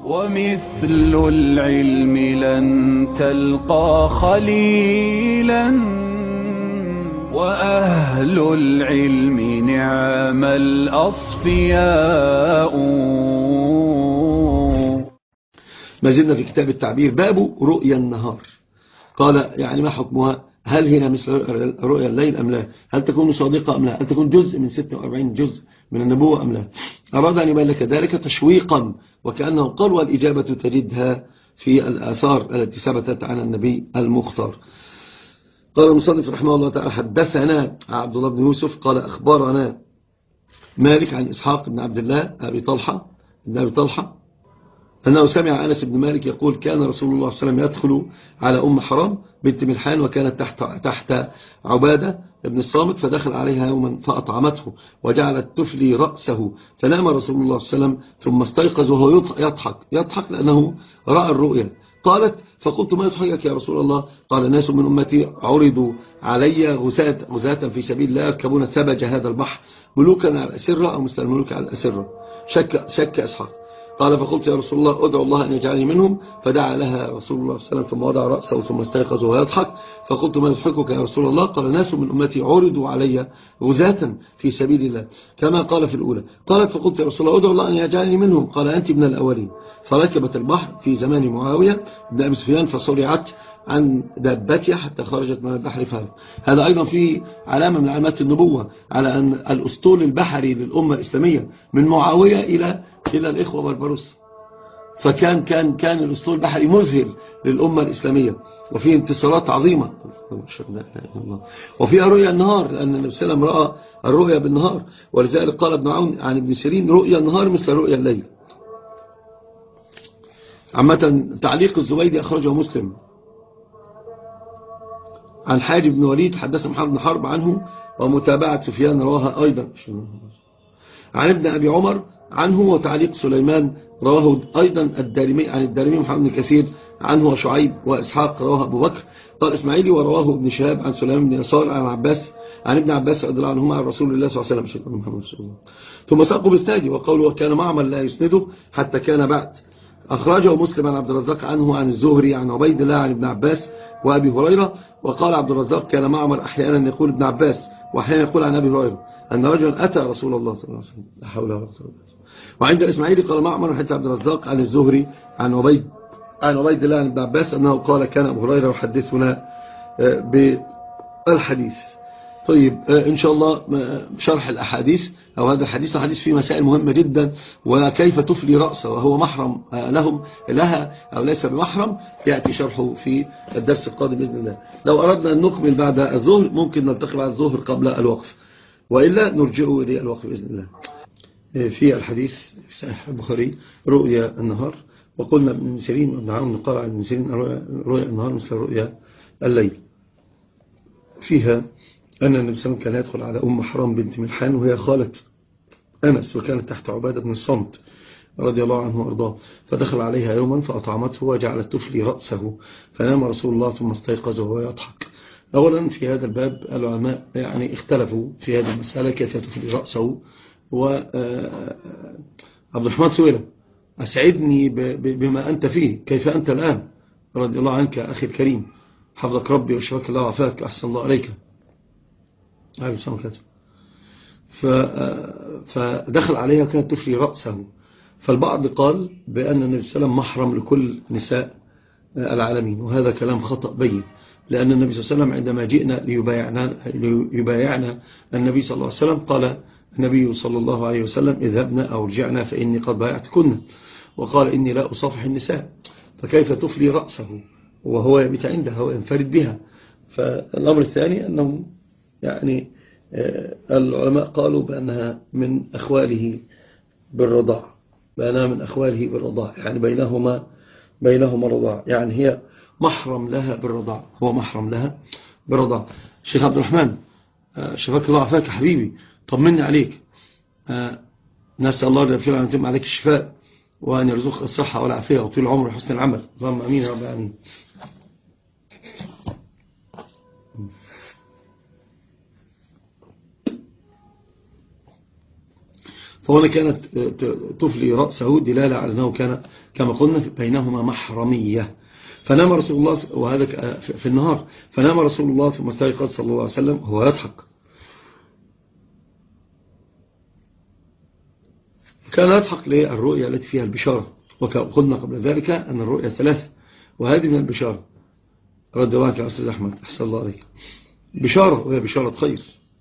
ومثل العلم لن تلقى خليلا، وأهل العلم نعم الأصفياء. ما زلنا في كتاب التعبير، باب رؤيا النهار. قال يعني ما حكمها؟ هل هي مثل رؤيا الليل أم لا؟ هل تكون صادقة أم لا؟ هل تكون جزء من 46 جزء من النبوة أم لا؟ أراد أن يبين لك ذلك تشويقا، وكأنه قال والإجابة تجدها في الآثار التي ثبتت عن النبي المختار. قال المصنف رحمه الله تعالى: حدثنا عبد الله بن يوسف قال أخبرنا مالك عن إسحاق بن عبد الله أبي طلحة أنه سمع أنس بن مالك يقول: كان رسول الله صلى الله عليه وسلم يدخل على أم حرام بنت ملحان، وكانت تحت عبادة بن الصامت، فدخل عليها يوما فأطعمته وجعلت تفلي رأسه، فنام رسول الله صلى الله عليه وسلم ثم استيقظ وهو يضحك لأنه رأى الرؤيا. قالت: فقلت: ما يضحكك يا رسول الله؟ قال: ناس من أمتي عرضوا علي غزاة في سبيل الله يركبون ثبج هذا البحر، ملوكا على الأسرة أو مثل الملوك على الأسرة. شك إسحاق. قال: فقلت يا رسول الله أدعو الله أن يجعلني منهم، فدعا لها رسول الله صلى الله عليه وسلم ثم وضع رأسه ثم استيقظ وهو يضحك. فقلت: ما يضحكك يا رسول الله؟ قال: ناس من أمتي عرضوا علي غزاة في سبيل الله كما قال في الأولى. قالت: فقلت يا رسول الله أدعو الله أن يجعلني منهم. قال: أنت من الأولين. فركبت البحر في زمان معاوية بن أبي سفيان فصرعت عن دابتها حتى خرجت من البحر فهلك. هذا أيضا في علامة من علامات النبوة على أن الأسطول البحري للأمة الإسلامية من معاوية إلى الإخوة بربروس. فكان كان الأسطول البحري مذهل للأمة الإسلامية، وفيه انتصارات عظيمة، وفيها رؤيا النهار، لأن النبي صلى الله عليه وسلم رأى الرؤيا بالنهار. ولذلك قال ابن عون عن ابن سيرين: رؤيا النهار مثل رؤيا الليل. عامة تعليق الزبيدي أخرجه مسلم عن حاجب بن وليد حدث محمد بن حرب عنه، ومتابعة سفيان رواها أيضا عن ابن أبي عمر عنه، وتعليق سليمان رواه أيضا الدارمي عن الدارمي محمد بن كثير عنه، وشعيب وإسحاق رواه أبو بكر. قال إسماعيلي: ورواه ابن شهاب عن سليمان بن يسار عن ابن عباس رضي الله عنهما عن رسول الله صلى الله عليه وسلم. ثم ساقوا بإسناده وقوله: وكان معمر لا يسنده حتى كان بعد. أخرجه مسلم عن عبد الرزاق عنه عن الزهري عن عبيد الله عن ابن عباس وأبي هريرة. وقال عبد الرزاق: كان معمر أحيانا يقول ابن عباس وأحيانا يقول عن أبي هريرة أن رجلا أتى رسول الله صلى الله عليه وسلم. لا حول ولا قوة إلا بالله. وعند الإسماعيلي قال معمر حتى عبد الرزاق عن الزهري عن عبيد الله عن ابن عباس أنه قال: كان أبو هريرة يحدثنا بالحديث. طيب إن شاء الله شرح الأحاديث أو هذا الحديث فيه مسائل مهمة جدا، وكيف تفلي رأسه وهو محرم لها أو ليس بمحرم، يأتي شرحه في الدرس القادم بإذن الله. لو أردنا أن نكمل بعد الظهر ممكن نلتقي بعد الظهر قبل الوقف، وإلا نرجع إلى الوقف بإذن الله. في الحديث في صحيح البخاري رؤيا النهار، وقلنا ابن سيرين وابن عون قال عن ابن سيرين: رؤيا النهار مثل رؤيا الليل. فيها أن النبي صلى الله عليه وسلم كان يدخل على أم حرام بنت ملحان وهي خالة أنس، وكانت تحت عبادة بن الصامت رضي الله عنه وأرضاه، فدخل عليها يوما فأطعمته وجعلت تفلي رأسه، فنام رسول الله ثم استيقظ وهو يضحك. أولا في هذا الباب العلماء يعني اختلفوا في هذه المسألة كيف تفلي رأسه. وعبد الرحمن سويلة: أسعدني بما أنت فيه، كيف أنت الآن؟ رضي الله عنك أخي الكريم، حفظك ربي وشفاك الله وعافاك، أحسن الله عليك. عليه السلام عليكم. فدخل عليها كانت تفلي رأسه. فالبعض قال بأن النبي صلى الله عليه وسلم محرم لكل نساء العالمين، وهذا كلام خطأ بين، لأن النبي صلى الله عليه وسلم عندما جئنا ليبايعنا النبي صلى الله عليه وسلم قال النبي صلى الله عليه وسلم: اذهبنا أو رجعنا فإني قد بايعتكن. وقال: إني لا أصافح النساء. فكيف تفلي رأسه وهو يبيت عندها وينفرد بها؟ فالأمر الثاني أنهم يعني العلماء قالوا بأنها من أخواله بالرضاع، يعني بينهما رضاع، يعني هي محرم لها بالرضاع، هو محرم لها بالرضاع. شيخ عبد الرحمن، شفاك الله عافاك حبيبي، طمني عليك. نسأل الله أن يتم عليك الشفاء، وأن يرزقك الصحة والعافية وطول العمر وحسن العمل، اللهم أمين يا رب العالمين. فهنا كانت تفلي رأسه دلالة على أنه كان كما قلنا بينهما محرمية. فنام رسول الله، وهذا في النهار، فنام رسول الله ثم استيقظ صلى الله عليه وسلم وهو يضحك. كان يضحك للرؤيا التي فيها البشارة، وقلنا قبل ذلك أن الرؤيا ثلاثة، وهذه من البشارة. رد الله يا أستاذ أحمد، أحسن الله عليك. بشارة، وهي بشارة خير.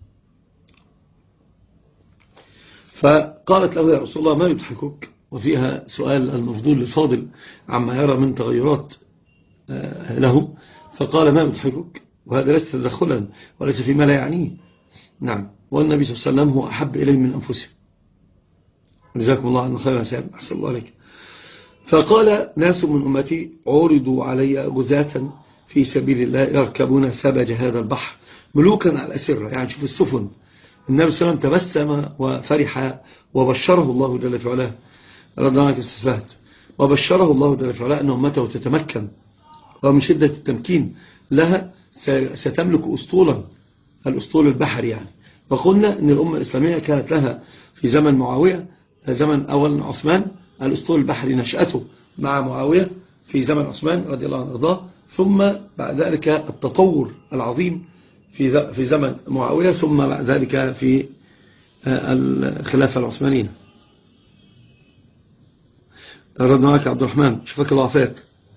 فقالت له يا رسول الله ما يضحكك، وفيها سؤال المفضول للفاضل عما يرى من تغيرات له. فقال ما يضحكك، وهذا ليس تدخلا وليس فيما لا يعنيه. نعم، والنبي صلى الله عليه وسلم هو أحب إليه من أنفسهم. جزاكم الله عنا خيرا سيد، أحسن الله عليك. فقال ناس من أمتي عرضوا علي غزاة في سبيل الله يركبون سبج هذا البحر ملوكا على الأسرة. يعني شوف السفن، النبي صلى الله عليه وسلم تبسم وفرح، وبشره الله جل في علاه، رضي عنك استسفهت، وبشره الله جل في علاه أن أمته تتمكن، ومن شدة التمكين لها ستملك أسطولا، الأسطول البحري يعني. فقلنا أن الأمة الإسلامية كانت لها في زمن معاوية، زمن أول عثمان، الأسطول البحري نشأته مع معاوية في زمن عثمان رضي الله عنه وارضاه، ثم بعد ذلك التطور العظيم في زمن معاوية، ثم بعد ذلك في الخلافة العثمانية. ردنا لك عبد الرحمن، شفاك الله عافاك.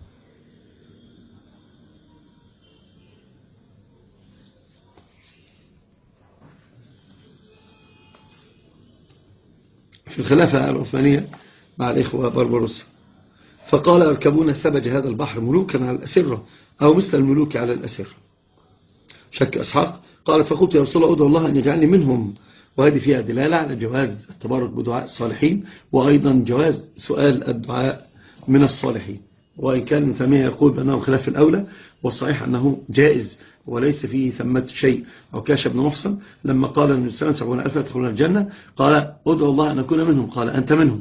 في الخلافة العثمانية مع الإخوة بربروس. فقال يركبون سبج هذا البحر ملوكا على الأسرة، أو مثل الملوك على الأسرة. شك إسحاق. قال فقلت يا رسول الله أدعو الله أن يجعلني منهم. وهذه فيها دلالة على جواز التبارك بدعاء الصالحين، وأيضا جواز سؤال الدعاء من الصالحين، وإن كان ابن تيمية يقول بأنه خلاف الأولى، والصحيح أنه جائز وليس فيه ثمة شيء. عكاشة بن محصن لما قال النبي صلى الله عليه وسلم 70,000 يدخلون الجنة، قال أدعو الله أن أكون منهم، قال أنت منهم.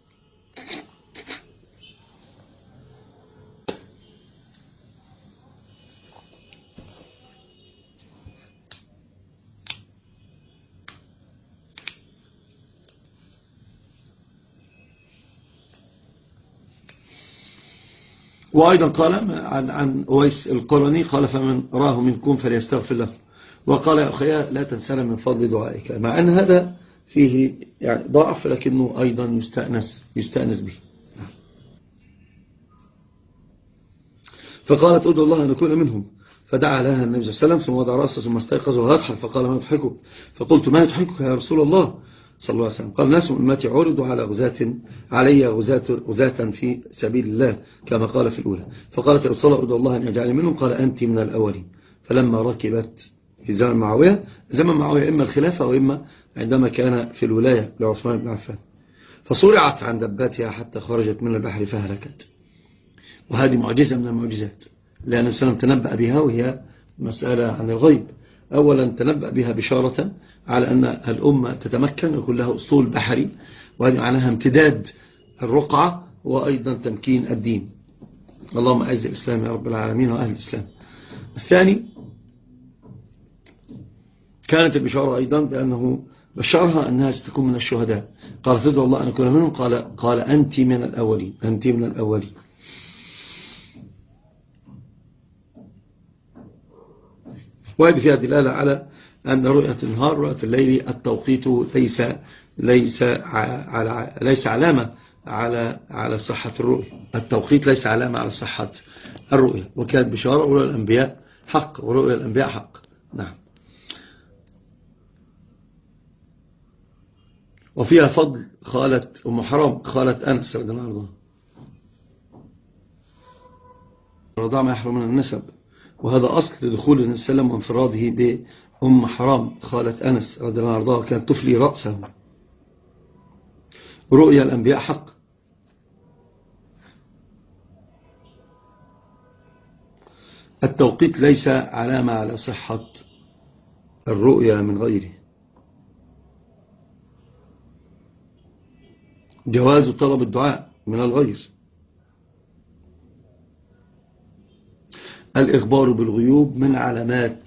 وأيضا قال عن أويس القرني قال فمن راه منكم فليستغفر له. وقال يا أخي لا تنسنا من فضل دعائك، مع أن هذا فيه يعني ضعف، لكنه أيضا يستأنس به. فقالت أدعو الله أن أكون منهم، فدعا لها النبي صلى الله عليه وسلم ثم وضع رأسه ثم استيقظ ويضحك. فقال ما يضحكك؟ فقلت ما يضحكك يا رسول الله صلى الله عليه وسلم؟ قال ناس من أمتي عرضوا علي غزاة في سبيل الله كما قال في الأولى. فقالت يا رسول الله أدعو الله أن يجعلني منهم، قال أنت من الأولين. فلما ركبت في زمن معاوية إما الخلافة وإما عندما كان في الولاية لعثمان بن عفان، فصرعت عن دباتها حتى خرجت من البحر فهلكت. وهذه معجزة من المعجزات، لأن النبي صلى الله عليه وسلم تنبأ بها، وهي مسألة عن الغيب. أولا تنبأ بها بشارة على أن الأمة تتمكن ويكون لها أسطول بحري، وهذه معناها امتداد الرقعة وأيضا تمكين الدين. اللهم أعز الإسلام يا رب العالمين وأهل الإسلام. الثاني كانت البشارة أيضا بأنه بشرها أنها ستكون من الشهداء. قال تدعو الله أن أكون منهم، قال أنت من الأولين، أنت من الأولين. وهذه فيها دلالة على أن رؤية النهار رؤية الليل التوقيت ليس علامة على صحة الرؤية. التوقيت ليس علامة على صحة الرؤية. وكانت بشارة ورؤيا الأنبياء حق، ورؤيا الأنبياء حق. نعم. وفيها فضل خالة أم حرام، خالة أنس رضي الله عنها، الرضاع ما يحرم من النسب، وهذا أصل لدخول النبي صلى الله عليه وسلم وانفراده بأم حرام خالة أنس رضي الله عنها، كانت تفلي رأسه. رؤيا الأنبياء حق. التوقيت ليس علامة على صحة الرؤيا من غيره. جواز طلب الدعاء من الغير. الإخبار بالغيوب من علامات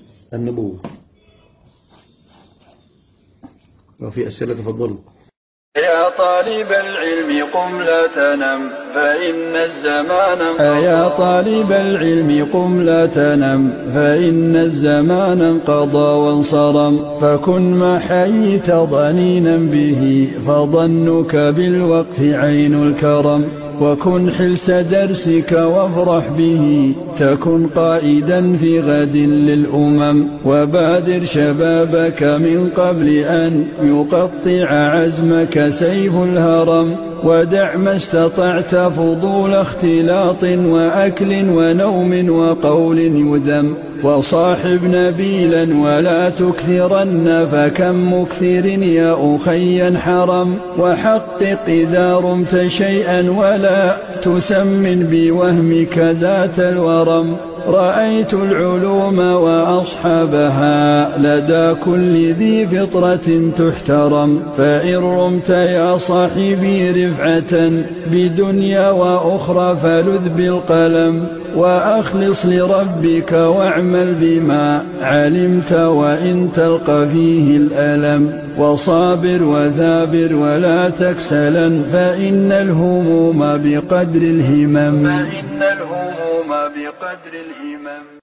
النبوة. وفي أسئلة تفضلوا. يا طالب العلم قم لا تنم فإن الزمان يا طالب العلم قم لا تنم فإن الزمان انقضى وانصرم فكن ما حييت ضنينا به فظنك بالوقت عين الكرم وكن حلس درسك وافرح به تكن قائدا في غد للأمم وبادر شبابك من قبل أن يقطع عزمك سيف الهرم ودع ما استطعت فضول اختلاط وأكل ونوم وقول يذم وصاحب نبيلا ولا تكثرن فكم مكثر يا أخي حرم وحقق إذا رمت شيئا ولا تسمن بوهمك ذات الورم رأيت العلوم وأصحابها لدى كل ذي فطرة تحترم فإن رمت يا صاحبي رفعة بدنيا وأخرى فلذ بالقلم وأخلص لربك واعمل بما علمت وإن تلقى فيه الألم وصابر وثابر ولا تكسلا فإن الهموم بقدر الهمم